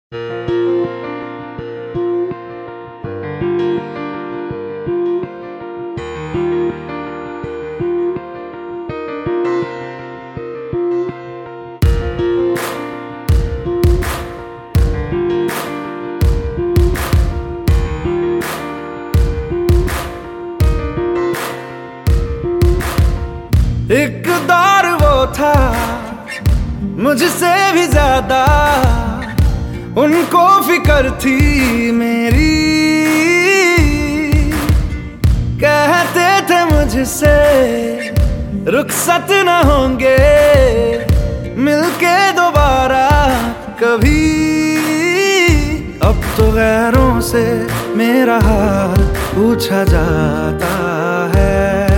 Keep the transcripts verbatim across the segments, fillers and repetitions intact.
एक दौर वो था मुझसे भी ज्यादा, उनको फिक्र थी मेरी। कहते थे मुझसे रुखसत न होंगे मिलके दोबारा कभी। अब तो गैरों से मेरा हाल पूछा जाता है,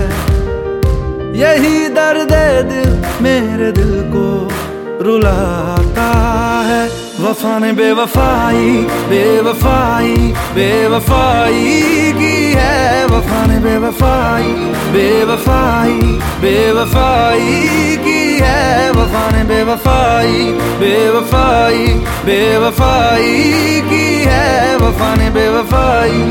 यही दर्द दिल मेरे दिल को रुलाता है। वफा ने बेवफाई बेवफाई बेवफाई की है, वफा ने बेवफाई बेवफाई बेवफाई की है, वफा ने बेवफाई बेवफाई बेवफाई की है, वफा ने बेवफाई।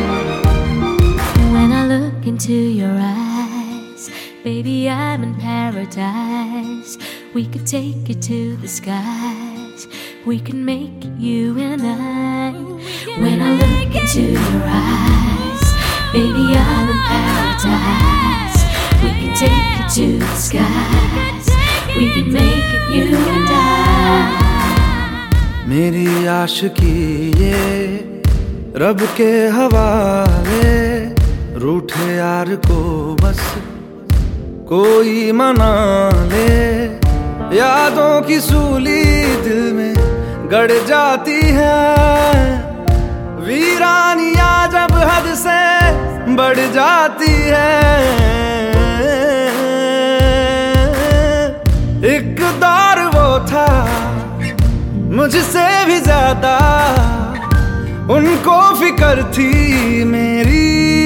When I look into your eyes, baby, I'm in paradise. We could take it to the skies. We can make it you and I. When I look into your eyes, baby, I'm in paradise. We can take it to the skies. We can make it you and I. मेरी आशिकी ये रब के हवाले, रूठे यार को बस कोई मना ले। यादों की सूली दिल में गड़ जाती है, वीरानियां जब हद से बढ़ जाती है। एक दौर वो था मुझसे भी ज्यादा, उनको फिक्र थी मेरी।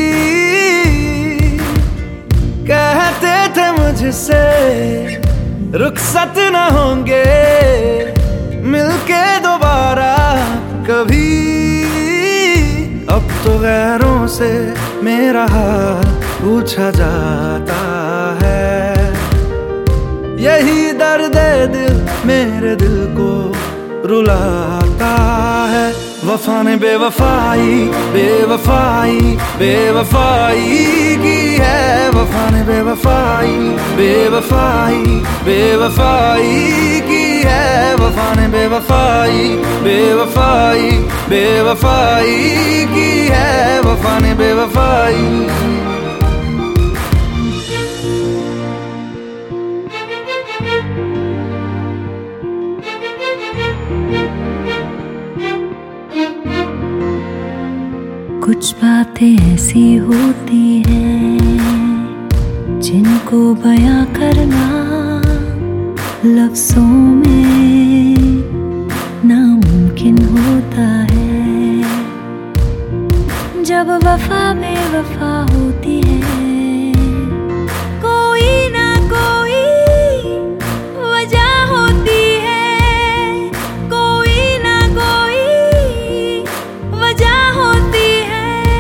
कहते थे मुझसे रुखसत न होंगे मिलके दोबारा कभी। अब तो गैरों से मेरा हाल पूछा जाता है, यही दर्द दिल मेरे दिल को रुलाता है। वफा ने बेवफाई बेवफाई बेवफाई की है, वफा ने बेवफाई बेवफाई बेवफाई की है, वफा ने बेवफाई बेवफाई बेवफाई की है, वफा ने बेवफाई। कुछ बातें ऐसी होती हैं जिनको बयां करना लफ्जों में नामुमकिन होता है। जब वफा बेवफा होती है, कोई ना कोई वजह होती है, कोई ना कोई वजह होती है।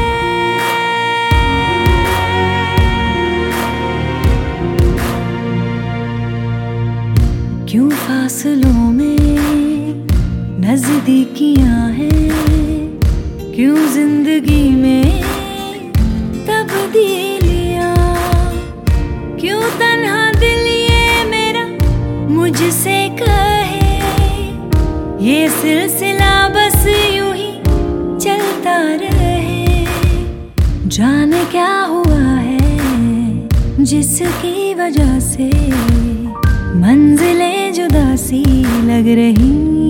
क्यों फासलों में नजदीकियां हैं, क्यों जिंदगी में तब्दीलियां, क्यों तन्हा दिल ये मेरा मुझसे कहे। ये सिलसिला बस यूं ही चलता रहे। जाने क्या हुआ है जिसकी वजह से मंजिलें जुदा सी लग रही।